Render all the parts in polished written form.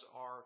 are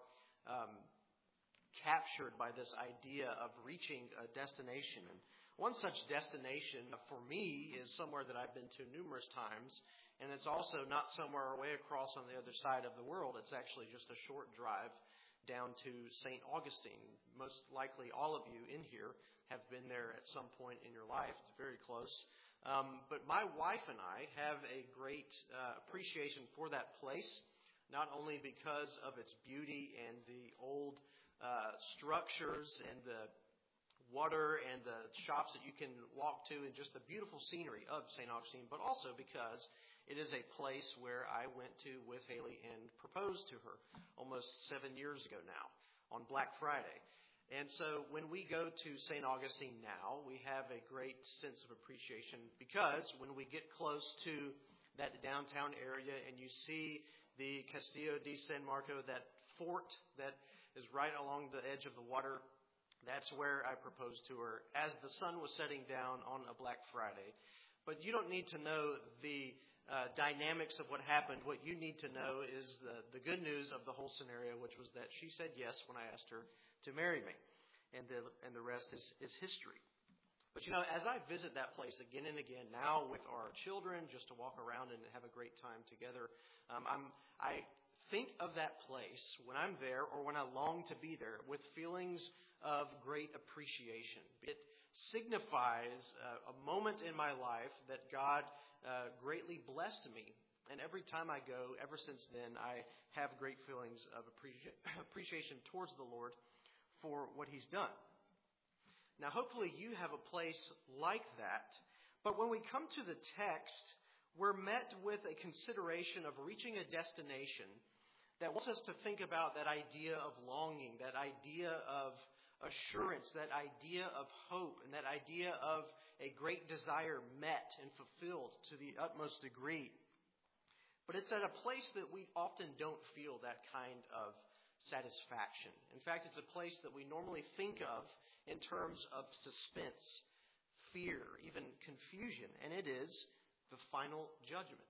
captured by this idea of reaching a destination. And one such destination for me is somewhere that I've been to numerous times, and it's also not somewhere way across on the other side of the world. It's actually just a short drive down to St. Augustine. Most likely all of you in here have been there at some point in your life. It's very close. But my wife and I have a great appreciation for that place, not only because of its beauty and the old structures and the water and the shops that you can walk to and just the beautiful scenery of St. Augustine, but also because it is a place where I went to with Haley and proposed to her almost 7 years ago now on Black Friday. And so when we go to St. Augustine now, we have a great sense of appreciation because when we get close to that downtown area and you see the Castillo di San Marco, that fort that is right along the edge of the water, that's where I proposed to her as the sun was setting down on a Black Friday. But you don't need to know the dynamics of what happened. What you need to know is the good news of the whole scenario, which was that she said yes when I asked her to marry me. And the rest is history. But as I visit that place again and again, now with our children, just to walk around and have a great time together, I think of that place when I'm there or when I long to be there with feelings of great appreciation. It signifies a moment in my life that God greatly blessed me. And every time I go, ever since then, I have great feelings of appreciation towards the Lord for what He's done. Now, hopefully you have a place like that. But when we come to the text, we're met with a consideration of reaching a destination that wants us to think about that idea of longing, that idea of assurance, that idea of hope, and that idea of a great desire met and fulfilled to the utmost degree. But it's at a place that we often don't feel that kind of satisfaction. In fact, it's a place that we normally think of in terms of suspense, fear, even confusion, and it is the final judgment.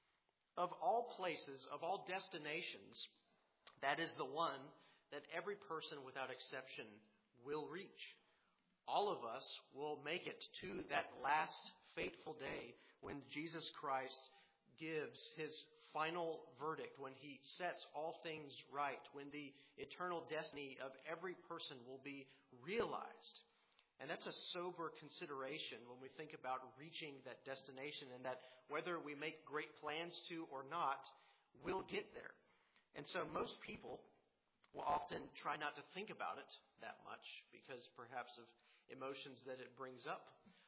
Of all places, of all destinations, that is the one that every person without exception will reach. All of us will make it to that last fateful day when Jesus Christ gives His final verdict, when He sets all things right, when the eternal destiny of every person will be realized. And that's a sober consideration when we think about reaching that destination, and that whether we make great plans to or not, we'll get there. And so most people will often try not to think about it that much because perhaps of emotions that it brings up,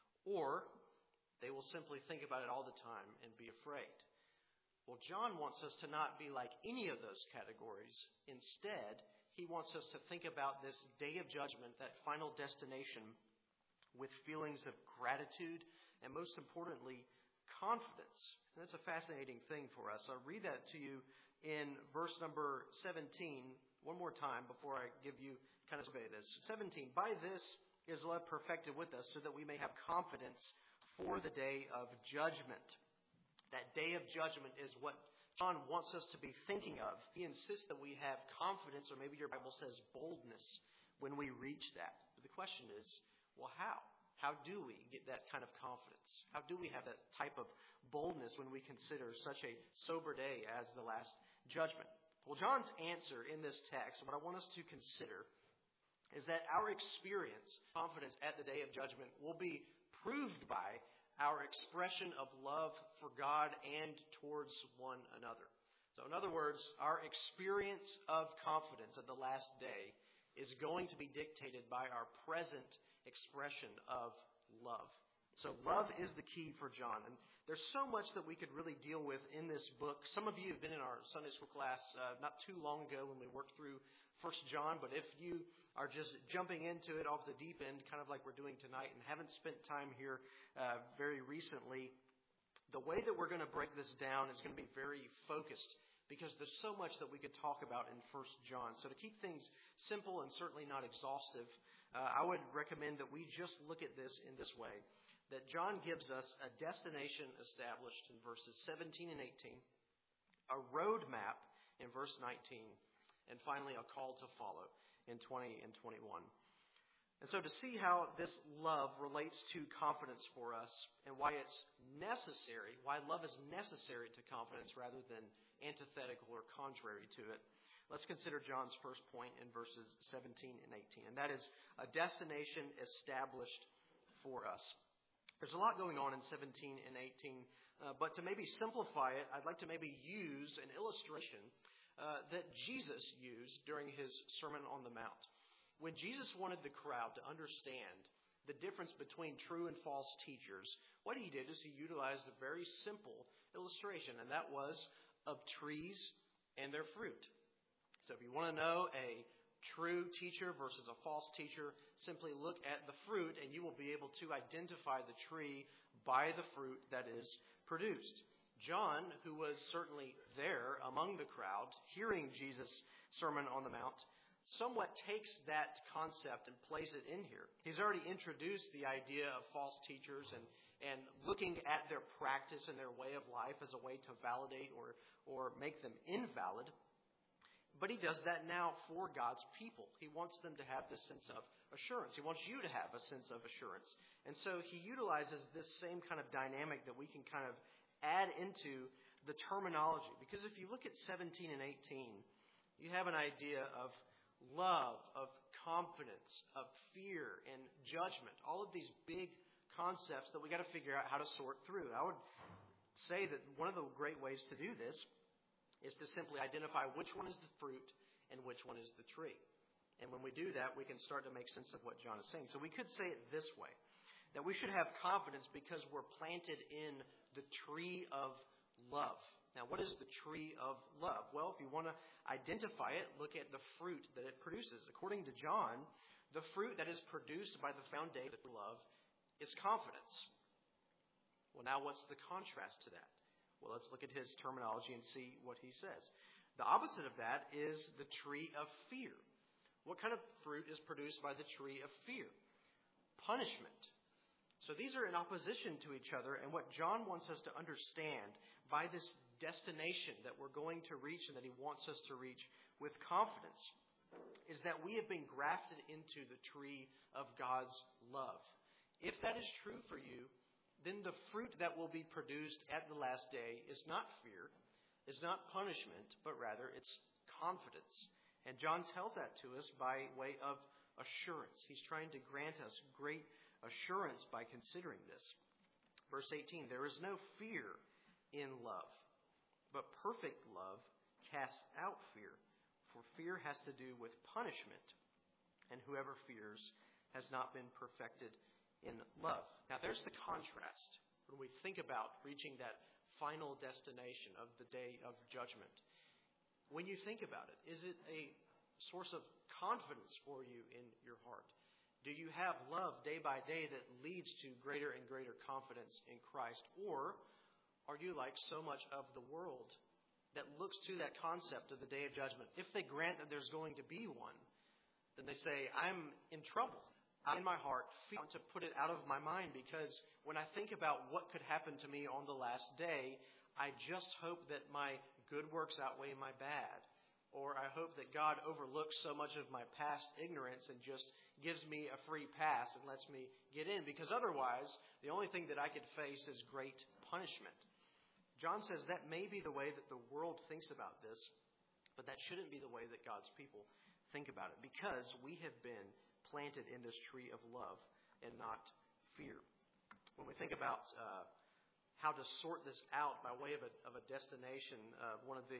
or they will simply think about it all the time and be afraid. Well, John wants us to not be like any of those categories. Instead, he wants us to think about this day of judgment, that final destination, with feelings of gratitude and, most importantly, confidence. And that's a fascinating thing for us. I'll read that to you in verse number 17 one more time before I give you kind of survey this. 17, by this is love perfected with us so that we may have confidence for the day of judgment. That day of judgment is what John wants us to be thinking of. He insists that we have confidence, or maybe your Bible says boldness, when we reach that. But the question is, well, how? How do we get that kind of confidence? How do we have that type of boldness when we consider such a sober day as the last judgment? Well, John's answer in this text, what I want us to consider, is that our experience, confidence at the day of judgment, will be proved by our expression of love for God and towards one another. So in other words, our experience of confidence at the last day is going to be dictated by our present expression of love. So love is the key for John. And there's so much that we could really deal with in this book. Some of you have been in our Sunday school class not too long ago when we worked through 1 John. But if you are just jumping into it off the deep end, kind of like we're doing tonight, and haven't spent time here very recently, the way that we're going to break this down is going to be very focused, because there's so much that we could talk about in 1 John. So to keep things simple and certainly not exhaustive, I would recommend that we just look at this in this way, that John gives us a destination established in verses 17 and 18, a roadmap in verse 19, and finally a call to follow in 20 and 21. And so to see how this love relates to confidence for us and why it's necessary, why love is necessary to confidence rather than antithetical or contrary to it, let's consider John's first point in verses 17 and 18. And that is a destination established for us. There's a lot going on in 17 and 18, but to maybe simplify it, I'd like to maybe use an illustration that Jesus used during his Sermon on the Mount. When Jesus wanted the crowd to understand the difference between true and false teachers, what he did is he utilized a very simple illustration, and that was of trees and their fruit. So if you want to know a true teacher versus a false teacher, simply look at the fruit and you will be able to identify the tree by the fruit that is produced. John, who was certainly there among the crowd, hearing Jesus' Sermon on the Mount, somewhat takes that concept and plays it in here. He's already introduced the idea of false teachers and looking at their practice and their way of life as a way to validate or make them invalid. But he does that now for God's people. He wants them to have this sense of assurance. He wants you to have a sense of assurance. And so he utilizes this same kind of dynamic that we can kind of add into the terminology. Because if you look at 17 and 18, you have an idea of love, of confidence, of fear, and judgment. All of these big concepts that we got to figure out how to sort through. I would say that one of the great ways to do this is to simply identify which one is the fruit and which one is the tree. And when we do that, we can start to make sense of what John is saying. So we could say it this way, that we should have confidence because we're planted in the tree of love. Now, what is the tree of love? Well, if you want to identify it, look at the fruit that it produces. According to John, the fruit that is produced by the foundation of love is confidence. Well, now what's the contrast to that? Well, let's look at his terminology and see what he says. The opposite of that is the tree of fear. What kind of fruit is produced by the tree of fear? Punishment. So these are in opposition to each other, and what John wants us to understand by this destination that we're going to reach and that he wants us to reach with confidence is that we have been grafted into the tree of God's love. If that is true for you, then the fruit that will be produced at the last day is not fear, is not punishment, but rather it's confidence. And John tells that to us by way of assurance. He's trying to grant us great assurance by considering this. Verse 18, there is no fear in love, but perfect love casts out fear, for fear has to do with punishment, and whoever fears has not been perfected in love. Now there's the contrast when we think about reaching that final destination of the day of judgment. When you think about it, is it a source of confidence for you in your heart? Do you have love day by day that leads to greater and greater confidence in Christ? Or are you like so much of the world that looks to that concept of the day of judgment? If they grant that there's going to be one, then they say, I'm in trouble. I, in my heart, want to put it out of my mind because when I think about what could happen to me on the last day, I just hope that my good works outweigh my bad. Or I hope that God overlooks so much of my past ignorance and just gives me a free pass and lets me get in. Because otherwise, the only thing that I could face is great punishment. John says that may be the way that the world thinks about this, but that shouldn't be the way that God's people think about it. Because we have been planted in this tree of love and not fear. When we think about how to sort this out by way of a destination, one of the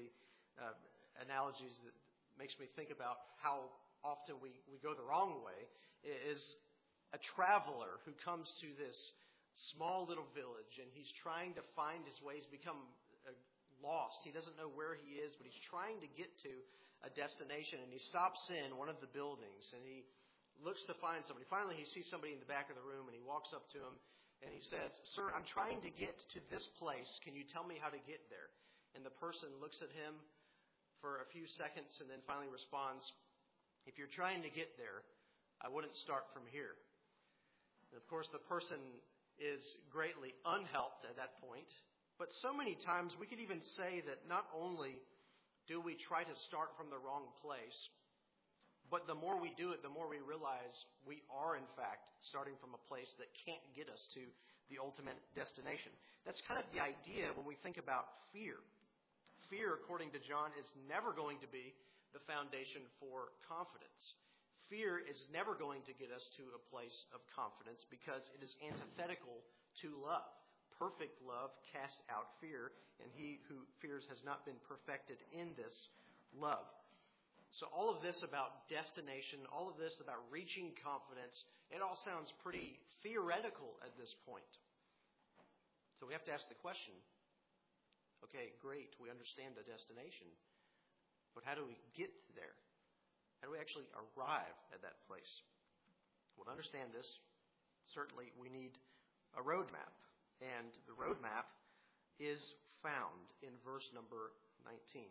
analogies that makes me think about how often we go the wrong way is a traveler who comes to this small little village and he's trying to find his way. He's become lost. He doesn't know where he is, but he's trying to get to a destination, and he stops in one of the buildings and he looks to find somebody. Finally, he sees somebody in the back of the room and he walks up to him and he says, "Sir, I'm trying to get to this place. Can you tell me how to get there?" And the person looks at him for a few seconds and then finally responds, "If you're trying to get there, I wouldn't start from here." And of course, the person is greatly unhelped at that point. But so many times we could even say that not only Do we try to start from the wrong place? But the more we do it, the more we realize we are, in fact, starting from a place that can't get us to the ultimate destination. That's kind of the idea when we think about fear. Fear, according to John, is never going to be the foundation for confidence. Fear is never going to get us to a place of confidence because it is antithetical to love. Perfect love casts out fear, and he who fears has not been perfected in this love. So all of this about destination, all of this about reaching confidence, it all sounds pretty theoretical at this point. So we have to ask the question, okay, great, we understand the destination, but how do we get there? How do we actually arrive at that place? Well, to understand this, certainly we need a roadmap. And the roadmap is found in verse number 19.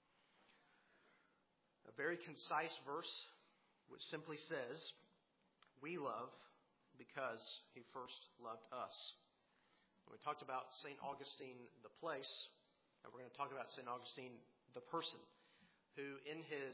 A very concise verse which simply says, we love because he first loved us. And we talked about St. Augustine, the place, and we're going to talk about St. Augustine, the person, who in his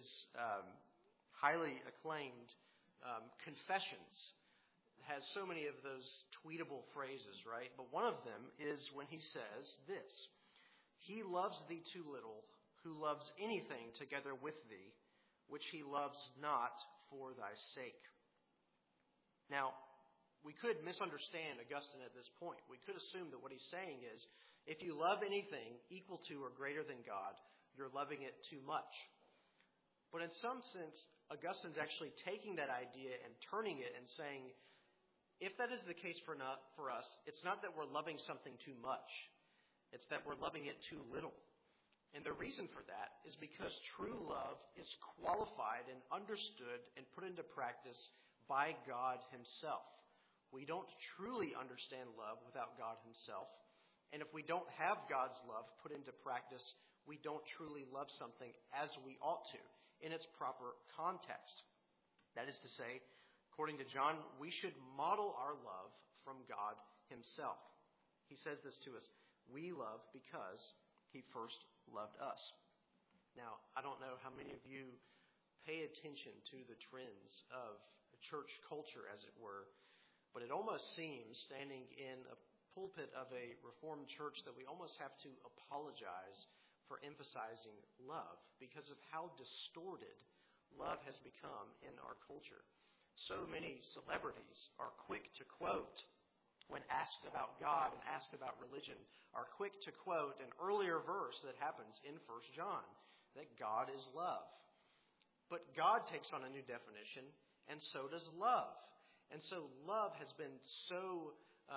highly acclaimed Confessions has so many of those tweetable phrases, right? But one of them is when he says this, he loves thee too little, who loves anything together with thee, which he loves not for thy sake. Now, we could misunderstand Augustine at this point. We could assume that what he's saying is, if you love anything equal to or greater than God, you're loving it too much. But in some sense, Augustine's actually taking that idea and turning it and saying, if that is the case for us, it's not that we're loving something too much. It's that we're loving it too little. And the reason for that is because true love is qualified and understood and put into practice by God himself. We don't truly understand love without God himself. And if we don't have God's love put into practice, we don't truly love something as we ought to in its proper context. That is to say, according to John, we should model our love from God himself. He says this to us, we love because he first loved us. Now, I don't know how many of you pay attention to the trends of church culture, as it were, but it almost seems, standing in a pulpit of a Reformed church, that we almost have to apologize for emphasizing love because of how distorted love has become in our culture. So many celebrities are quick to quote, when asked about God and asked about religion, are quick to quote an earlier verse that happens in 1 John, that God is love. But God takes on a new definition, and so does love. And so love has been so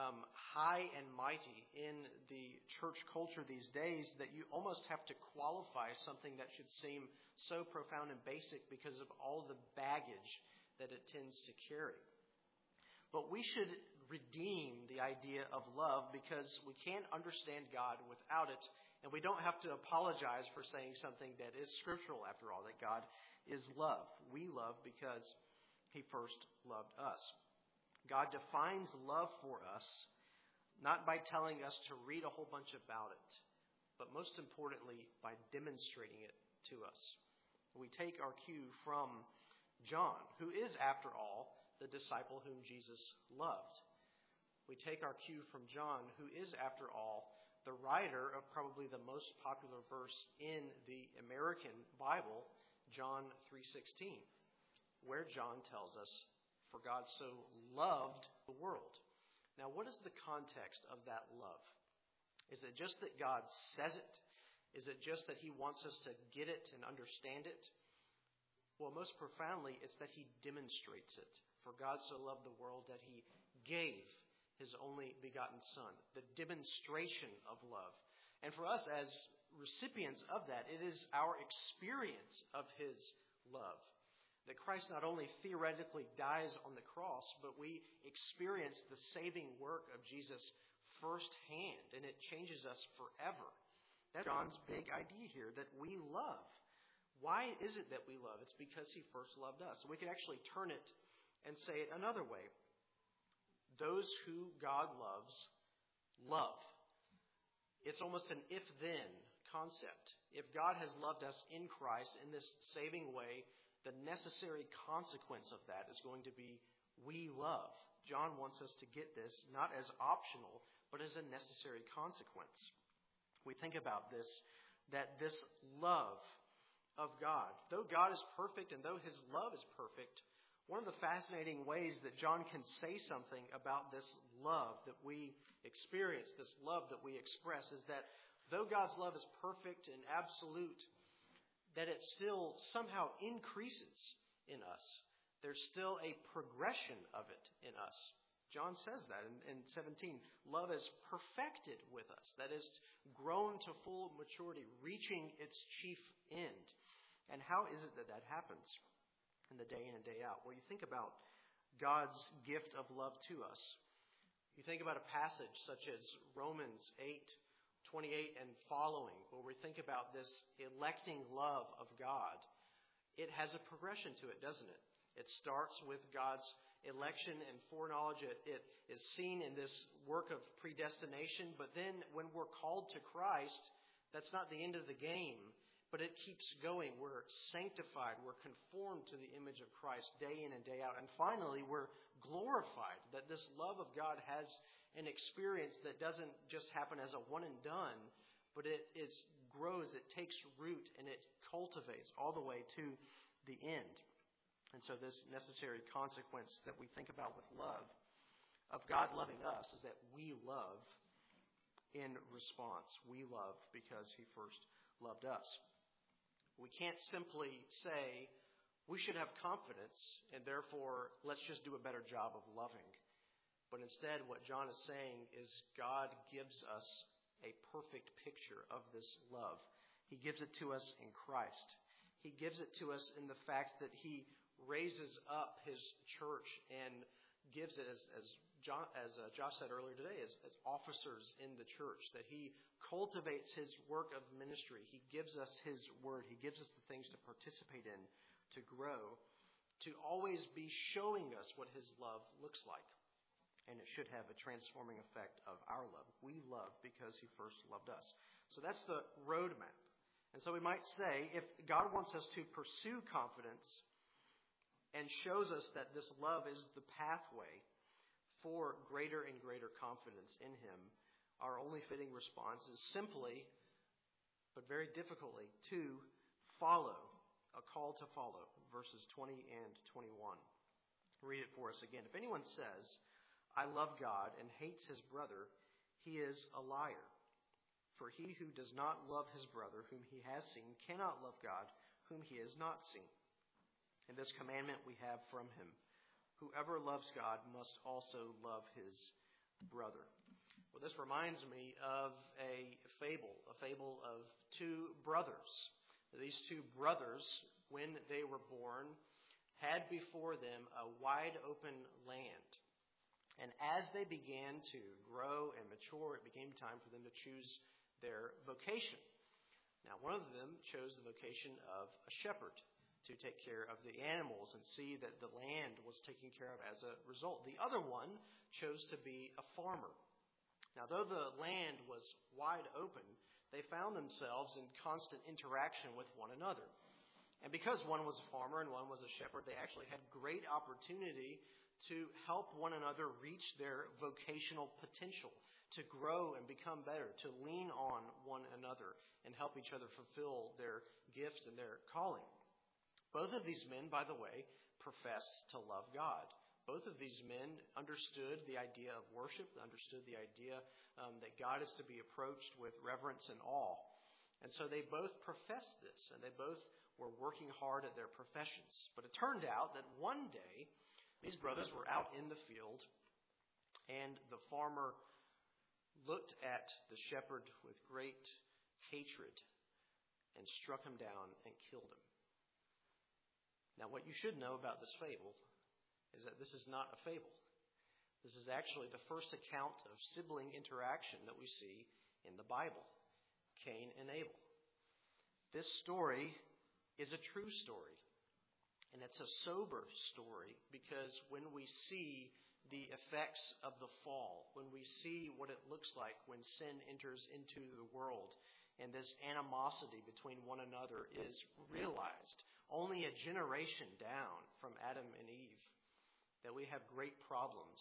high and mighty in the church culture these days that you almost have to qualify something that should seem so profound and basic because of all the baggage that it tends to carry. But we should redeem the idea of love because we can't understand God without it, and we don't have to apologize for saying something that is scriptural, after all, that God is love. We love because he first loved us. God defines love for us not by telling us to read a whole bunch about it, but most importantly, by demonstrating it to us. We take our cue from John, who is, after all, the disciple whom Jesus loved. We take our cue from John, who is, after all, the writer of probably the most popular verse in the American Bible, John 3:16, where John tells us, for God so loved the world. Now, what is the context of that love? Is it just that God says it? Is it just that he wants us to get it and understand it? Well, most profoundly, it's that he demonstrates it. For God so loved the world that he gave his only begotten Son. The demonstration of love. And for us as recipients of that, it is our experience of his love. That Christ not only theoretically dies on the cross, but we experience the saving work of Jesus firsthand, and it changes us forever. That's John's big idea here, that we love. Why is it that we love? It's because he first loved us. We can actually turn it and say it another way. Those who God loves, love. It's almost an if-then concept. If God has loved us in Christ in this saving way, the necessary consequence of that is going to be we love. John wants us to get this not as optional, but as a necessary consequence. We think about this, that this love of God, though God is perfect and though his love is perfect, one of the fascinating ways that John can say something about this love that we experience, this love that we express, is that though God's love is perfect and absolute, that it still somehow increases in us. There's still a progression of it in us. John says that in 17. Love is perfected with us. That is, grown to full maturity, reaching its chief end. And how is it that that happens in the day in and day out? Well, you think about God's gift of love to us. You think about a passage such as Romans 8:28 and following, where we think about this electing love of God. It has a progression to it, doesn't it? It starts with God's election and foreknowledge. It is seen in this work of predestination. But then when we're called to Christ, that's not the end of the game, but it keeps going. We're sanctified. We're conformed to the image of Christ day in and day out. And finally, we're glorified, that this love of God has an experience that doesn't just happen as a one and done, but it grows, it takes root, and it cultivates all the way to the end. And so this necessary consequence that we think about with love, of God loving us, is that we love in response. We love because he first loved us. We can't simply say we should have confidence and therefore let's just do a better job of loving. But instead what John is saying is God gives us a perfect picture of this love. He gives it to us in Christ. He gives it to us in the fact that he raises up his church and gives it, as Josh said earlier today, as officers in the church, that he cultivates his work of ministry. He gives us his word. He gives us the things to participate in, to grow, to always be showing us what his love looks like. And it should have a transforming effect of our love. We love because he first loved us. So that's the roadmap. And so we might say, if God wants us to pursue confidence and shows us that this love is the pathway for greater and greater confidence in him, our only fitting response is simply, but very difficultly, to follow, a call to follow, verses 20 and 21. Read it for us again. If anyone says, I love God, and hates his brother, he is a liar. For he who does not love his brother whom he has seen cannot love God whom he has not seen. And this commandment we have from him: whoever loves God must also love his brother. Well, this reminds me of a fable of two brothers. These two brothers, when they were born, had before them a wide open land. And as they began to grow and mature, it became time for them to choose their vocation. Now, one of them chose the vocation of a shepherd, to take care of the animals and see that the land was taken care of as a result. The other one chose to be a farmer. Now, though the land was wide open, they found themselves in constant interaction with one another. And because one was a farmer and one was a shepherd, they actually had great opportunity to help one another reach their vocational potential, to grow and become better, to lean on one another and help each other fulfill their gift and their calling. Both of these men, by the way, professed to love God. Both of these men understood the idea of worship, understood the idea that God is to be approached with reverence and awe. And so they both professed this, and they both were working hard at their professions. But it turned out that one day, these brothers were out in the field, and the farmer looked at the shepherd with great hatred and struck him down and killed him. Now, what you should know about this fable is that this is not a fable. This is actually the first account of sibling interaction that we see in the Bible, Cain and Abel. This story is a true story, and it's a sober story because when we see the effects of the fall, when we see what it looks like when sin enters into the world, and this animosity between one another is realized. Only a generation down from Adam and Eve that we have great problems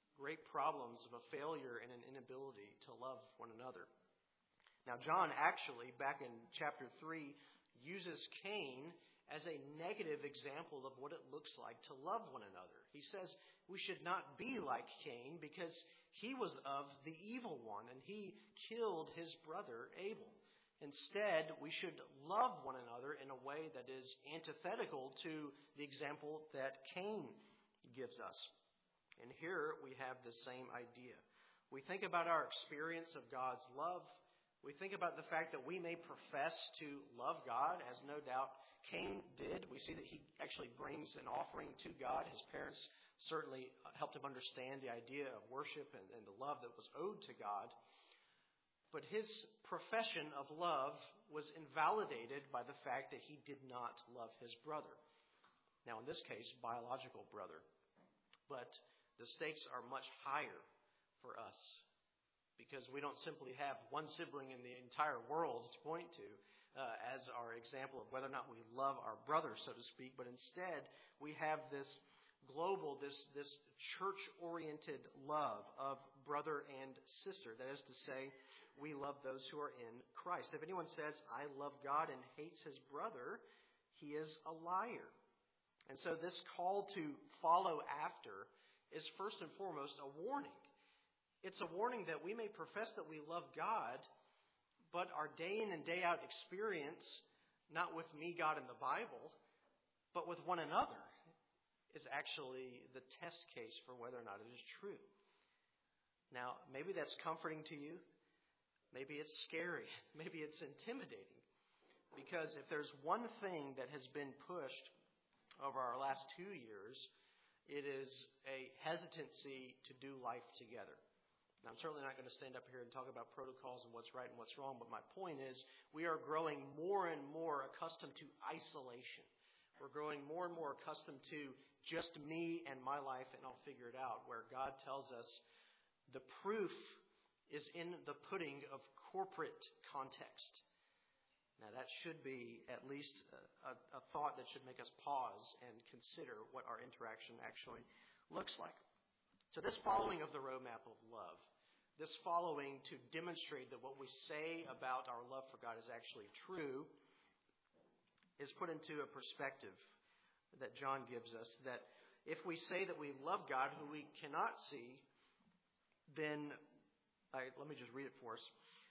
of a failure and an inability to love one another. Now, John actually, back in chapter 3, uses Cain as a negative example of what it looks like to love one another. He says we should not be like Cain because he was of the evil one and he killed his brother Abel. Instead, we should love one another in a way that is antithetical to the example that Cain gives us. And here we have the same idea. We think about our experience of God's love. We think about the fact that we may profess to love God, as no doubt Cain did. We see that he actually brings an offering to God. His parents certainly helped him understand the idea of worship and the love that was owed to God. But his profession of love was invalidated by the fact that he did not love his brother. Now, in this case, biological brother. But the stakes are much higher for us because we don't simply have one sibling in the entire world to point to as our example of whether or not we love our brother, so to speak, but instead we have this global, this church-oriented love of brother and sister. That is to say, we love those who are in Christ. If anyone says, I love God and hates his brother, he is a liar. And so this call to follow after is first and foremost a warning. It's a warning that we may profess that we love God, but our day in and day out experience, not with me, God, and the Bible, but with one another, is actually the test case for whether or not it is true. Now, maybe that's comforting to you. Maybe it's scary. Maybe it's intimidating. Because if there's one thing that has been pushed over our last 2 years, it is a hesitancy to do life together. Now, I'm certainly not going to stand up here and talk about protocols and what's right and what's wrong, but my point is we are growing more and more accustomed to isolation. We're growing more and more accustomed to just me and my life, and I'll figure it out, where God tells us the proof is in the pudding of corporate context. Now, that should be at least a thought that should make us pause and consider what our interaction actually looks like. So this following of the roadmap of love, this following to demonstrate that what we say about our love for God is actually true, is put into a perspective that John gives us, that if we say that we love God who we cannot see, then, let me just read it for us.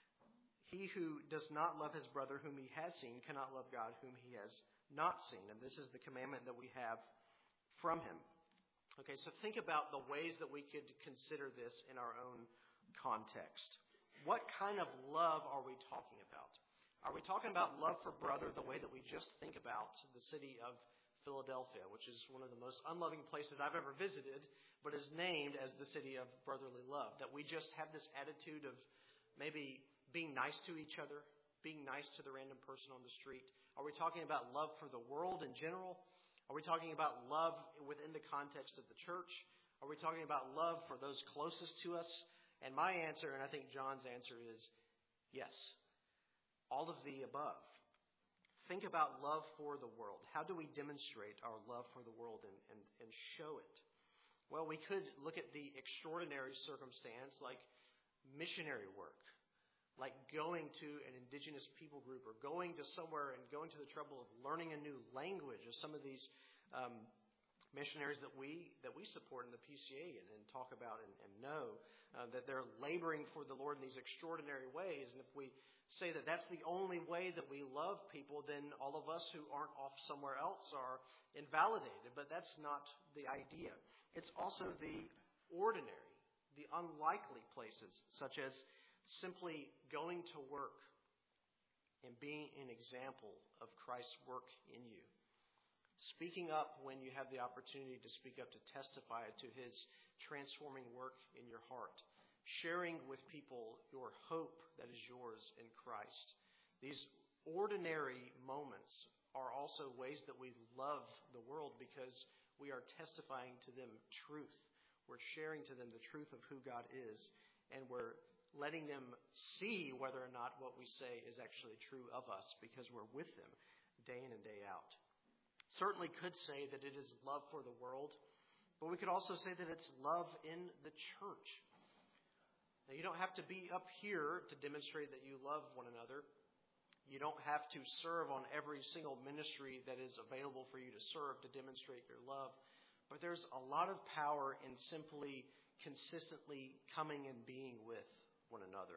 He who does not love his brother whom he has seen cannot love God whom he has not seen. And this is the commandment that we have from him. Okay, so think about the ways that we could consider this in our own context. What kind of love are we talking about? Are we talking about love for brother the way that we just think about the city of Philadelphia, which is one of the most unloving places I've ever visited, but is named as the city of brotherly love? That we just have this attitude of maybe being nice to each other, being nice to the random person on the street? Are we talking about love for the world in general? Are we talking about love within the context of the church? Are we talking about love for those closest to us? And my answer, and I think John's answer, is yes. All of the above. Think about love for the world. How do we demonstrate our love for the world and show it? Well, we could look at the extraordinary circumstance like missionary work, like going to an indigenous people group or going to somewhere and going to the trouble of learning a new language, as some of these missionaries that we support in the PCA and talk about and know that they're laboring for the Lord in these extraordinary ways. And if we say that that's the only way that we love people, then all of us who aren't off somewhere else are invalidated. But that's not the idea. It's also the ordinary, the unlikely places, such as simply going to work and being an example of Christ's work in you. Speaking up when you have the opportunity to speak up, to testify to his transforming work in your heart. Sharing with people your hope that is yours in Christ. These ordinary moments are also ways that we love the world because we are testifying to them truth. We're sharing to them the truth of who God is, and we're letting them see whether or not what we say is actually true of us because we're with them day in and day out. Certainly could say that it is love for the world, but we could also say that it's love in the church. Now, you don't have to be up here to demonstrate that you love one another. You don't have to serve on every single ministry that is available for you to serve to demonstrate your love. But there's a lot of power in simply consistently coming and being with one another.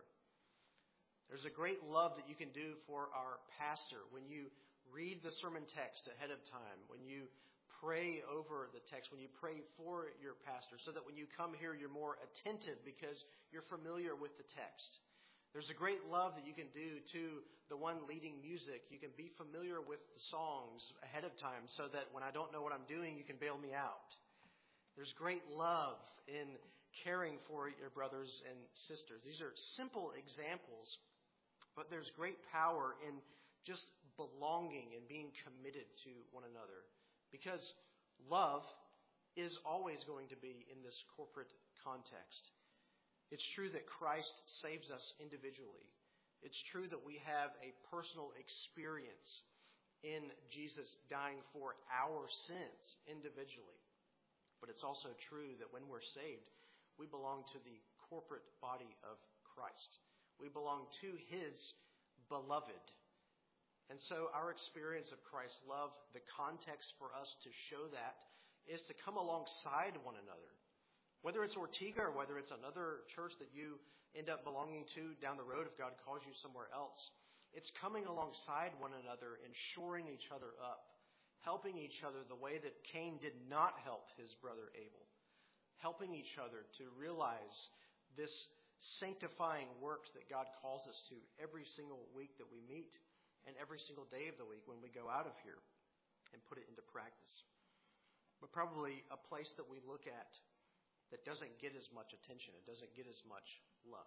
There's a great love that you can do for our pastor when you read the sermon text ahead of time, when you pray over the text, when you pray for your pastor, so that when you come here, you're more attentive because you're familiar with the text. There's a great love that you can do to the one leading music. You can be familiar with the songs ahead of time so that when I don't know what I'm doing, you can bail me out. There's great love in caring for your brothers and sisters. These are simple examples, but there's great power in just belonging and being committed to one another. Because love is always going to be in this corporate context. It's true that Christ saves us individually. It's true that we have a personal experience in Jesus dying for our sins individually. But it's also true that when we're saved, we belong to the corporate body of Christ. We belong to His beloved. And so our experience of Christ's love, the context for us to show that is to come alongside one another. Whether it's Ortega or whether it's another church that you end up belonging to down the road if God calls you somewhere else, it's coming alongside one another and shoring each other up, helping each other the way that Cain did not help his brother Abel, helping each other to realize this sanctifying work that God calls us to every single week that we meet and every single day of the week when we go out of here and put it into practice. But probably a place that we look at that doesn't get as much attention, it doesn't get as much love,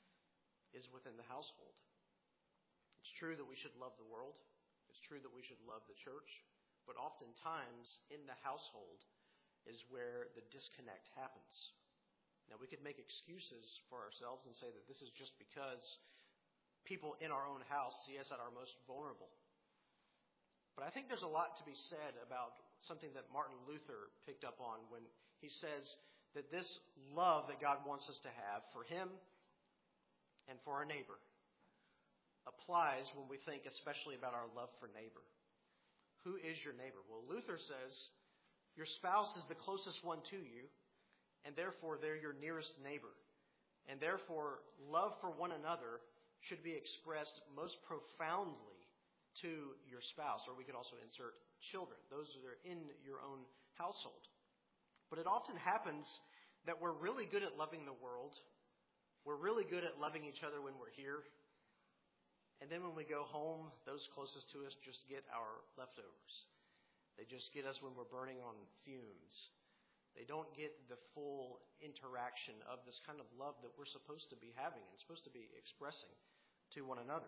is within the household. It's true that we should love the world. It's true that we should love the church. But oftentimes in the household is where the disconnect happens. Now, we could make excuses for ourselves and say that this is just because people in our own house see us at our most vulnerable. But I think there's a lot to be said about something that Martin Luther picked up on when he says that this love that God wants us to have for Him and for our neighbor applies when we think especially about our love for neighbor. Who is your neighbor? Well, Luther says your spouse is the closest one to you, and therefore they're your nearest neighbor. And therefore, love for one another should be expressed most profoundly to your spouse. Or we could also insert children, those that are in your own household. But it often happens that we're really good at loving the world. We're really good at loving each other when we're here. And then when we go home, those closest to us just get our leftovers. They just get us when we're burning on fumes. They don't get the full interaction of this kind of love that we're supposed to be having and supposed to be expressing to one another.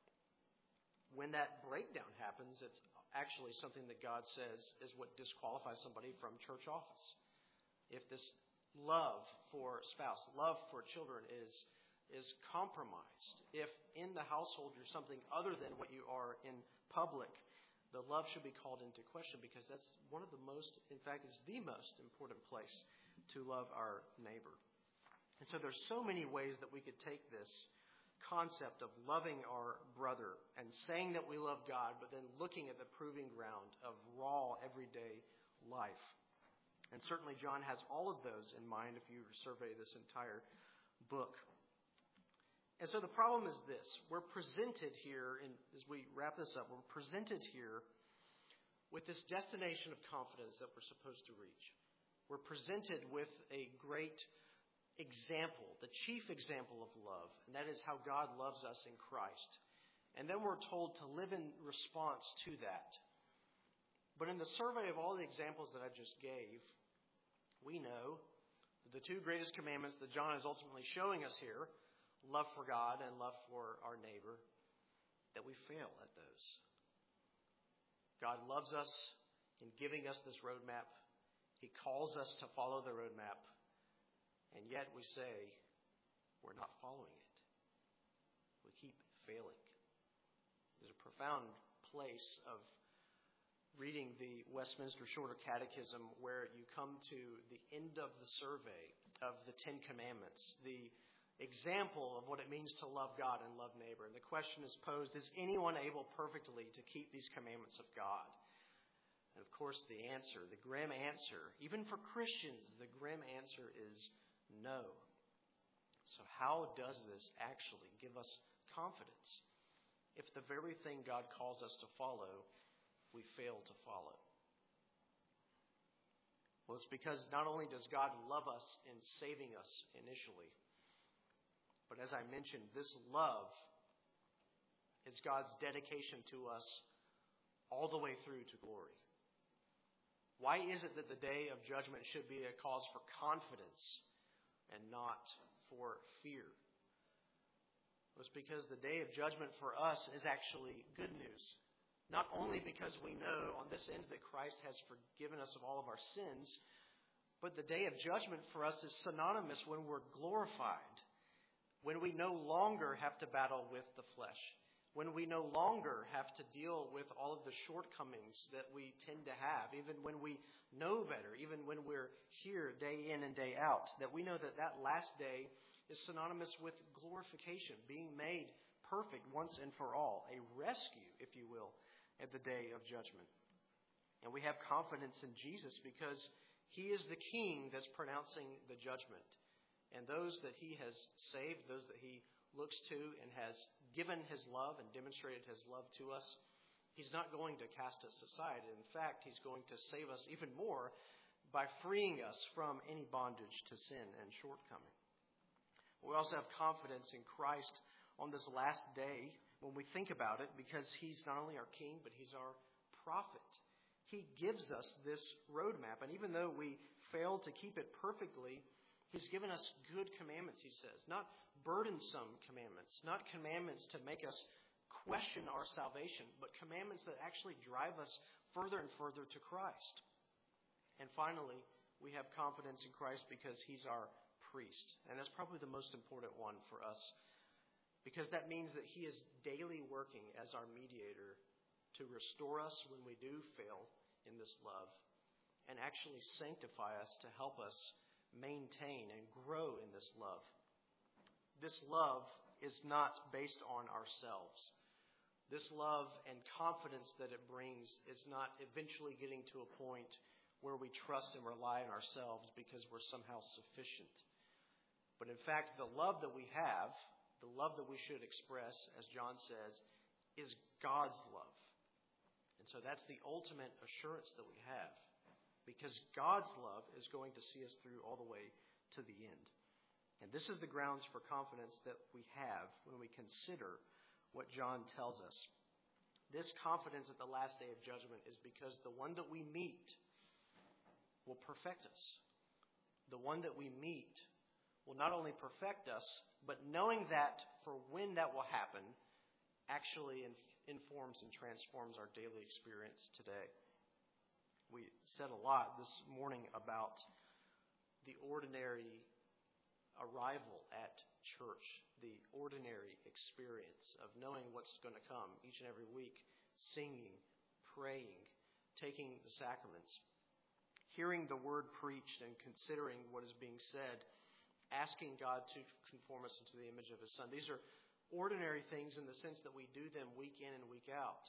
When that breakdown happens, it's actually something that God says is what disqualifies somebody from church office. If this love for spouse, love for children is compromised, if in the household you're something other than what you are in public, the love should be called into question because that's one of the most, in fact, it's the most important place to love our neighbor. And so there's so many ways that we could take this concept of loving our brother and saying that we love God, but then looking at the proving ground of raw, everyday life. And certainly John has all of those in mind if you survey this entire book. And so the problem is this. We're presented here, as we wrap this up, we're presented here with this destination of confidence that we're supposed to reach. We're presented with a great example, the chief example of love, and that is how God loves us in Christ. And then we're told to live in response to that. But in the survey of all the examples that I just gave, we know that the two greatest commandments that John is ultimately showing us here, love for God and love for our neighbor, that we fail at those. God loves us in giving us this roadmap. He calls us to follow the roadmap. And yet we say, we're not following it. We keep failing. There's a profound place of reading the Westminster Shorter Catechism where you come to the end of the survey of the Ten Commandments, the example of what it means to love God and love neighbor. And the question is posed, is anyone able perfectly to keep these commandments of God? And of course the answer, the grim answer, even for Christians, the grim answer is no. So how does this actually give us confidence if the very thing God calls us to follow, we fail to follow? Well, it's because not only does God love us in saving us initially, but as I mentioned, this love is God's dedication to us all the way through to glory. Why is it that the day of judgment should be a cause for confidence and not for fear? It's because the day of judgment for us is actually good news. Not only because we know on this end that Christ has forgiven us of all of our sins, but the day of judgment for us is synonymous when we're glorified, when we no longer have to battle with the flesh, when we no longer have to deal with all of the shortcomings that we tend to have, even when we know better, even when we're here day in and day out, that we know that that last day is synonymous with glorification, being made perfect once and for all, a rescue, if you will, at the day of judgment. And we have confidence in Jesus because he is the king that's pronouncing the judgment. And those that he has saved, those that he looks to and has given his love and demonstrated his love to us, he's not going to cast us aside. In fact, he's going to save us even more by freeing us from any bondage to sin and shortcoming. We also have confidence in Christ on this last day when we think about it, because he's not only our king, but he's our prophet. He gives us this roadmap, and even though we fail to keep it perfectly, he's given us good commandments, he says. Not burdensome commandments, not commandments to make us question our salvation, but commandments that actually drive us further and further to Christ. And finally, we have confidence in Christ because he's our priest. And that's probably the most important one for us, because that means that he is daily working as our mediator to restore us when we do fail in this love, and actually sanctify us to help us maintain and grow in this love. This love is not based on ourselves. This love and confidence that it brings is not eventually getting to a point where we trust and rely on ourselves because we're somehow sufficient. But in fact, the love that we have, the love that we should express, as John says, is God's love. And so that's the ultimate assurance that we have, because God's love is going to see us through all the way to the end. And this is the grounds for confidence that we have when we consider what John tells us. This confidence at the last day of judgment is because the one that we meet will perfect us. The one that we meet will not only perfect us, but knowing that for when that will happen actually informs and transforms our daily experience today. We said a lot this morning about the ordinary arrival at church, the ordinary experience of knowing what's going to come each and every week, singing, praying, taking the sacraments, hearing the word preached and considering what is being said, asking God to conform us into the image of his Son. These are ordinary things in the sense that we do them week in and week out.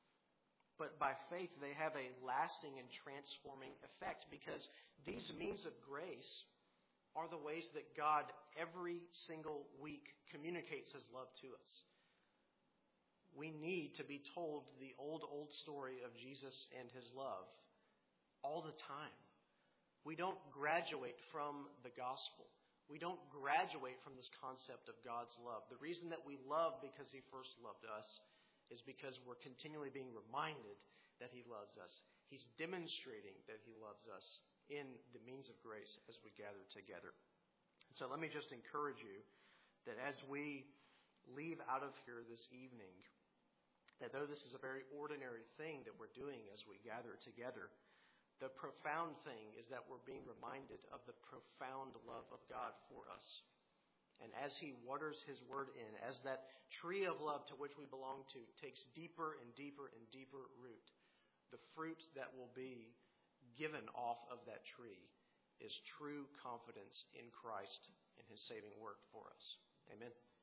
But by faith, they have a lasting and transforming effect, because these means of grace are the ways that God every single week communicates his love to us. We need to be told the old story of Jesus and his love all the time. We don't graduate from the gospel. We don't graduate from this concept of God's love. The reason that we love because he first loved us is because we're continually being reminded that he loves us. He's demonstrating that he loves us in the means of grace as we gather together. And so let me just encourage you that as we leave out of here this evening, that though this is a very ordinary thing that we're doing as we gather together, the profound thing is that we're being reminded of the profound love of God for us. And as He waters His Word in, as that tree of love to which we belong to takes deeper and deeper and deeper root, the fruit that will be given off of that tree is true confidence in Christ and His saving work for us. Amen.